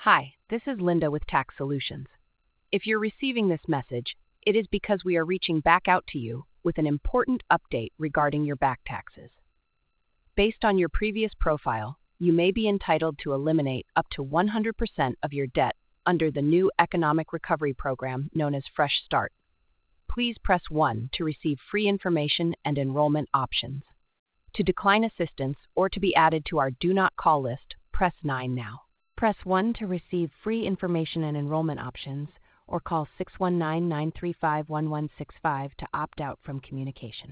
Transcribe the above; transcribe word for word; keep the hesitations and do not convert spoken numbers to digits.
Hi, this is Linda with Tax Solutions. If you're receiving this message, it is because we are reaching back out to you with an important update regarding your back taxes. Based on your previous profile, you may be entitled to eliminate up to one hundred percent of your debt under the new economic recovery program known as Fresh Start. Please press one to receive free information and enrollment options. To decline assistance or to be added to our Do Not Call list, press nine now. Press one to receive free information and enrollment options, or call six one nine, nine three five, one one six five to opt out from communication.